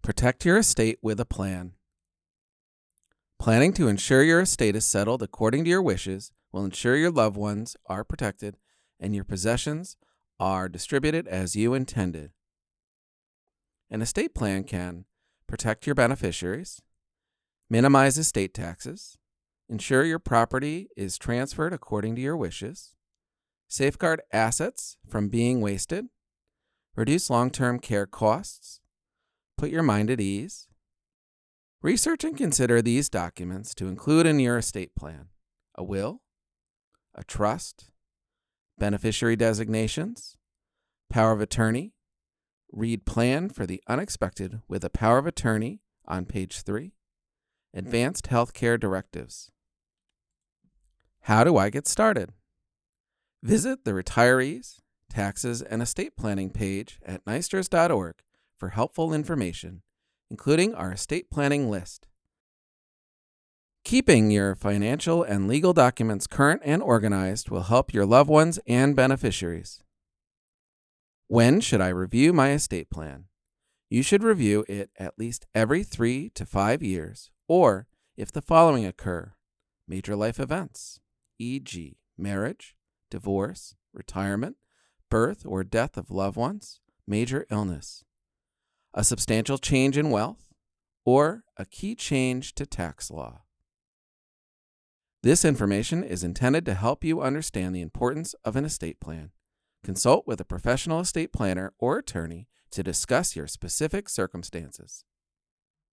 Protect your estate with a plan. Planning to ensure your estate is settled according to your wishes will ensure your loved ones are protected and your possessions are distributed as you intended. An estate plan can protect your beneficiaries, minimize estate taxes, ensure your property is transferred according to your wishes, safeguard assets from being wasted, reduce long-term care costs, put your mind at ease. Research and consider these documents to include in your estate plan: a will, a trust, beneficiary designations, power of attorney. Read Plan for the Unexpected with a Power of Attorney on page 3. Advanced Healthcare Directives. How do I get started? Visit the Retirees, Taxes, and Estate Planning page at Neisters.org for helpful information, including our estate planning list. Keeping your financial and legal documents current and organized will help your loved ones and beneficiaries. When should I review my estate plan? You should review it at least every 3 to 5 years, or if the following occur: major life events, e.g., marriage, divorce, retirement, birth or death of loved ones, major illness, a substantial change in wealth, or a key change to tax law. This information is intended to help you understand the importance of an estate plan. Consult with a professional estate planner or attorney to discuss your specific circumstances.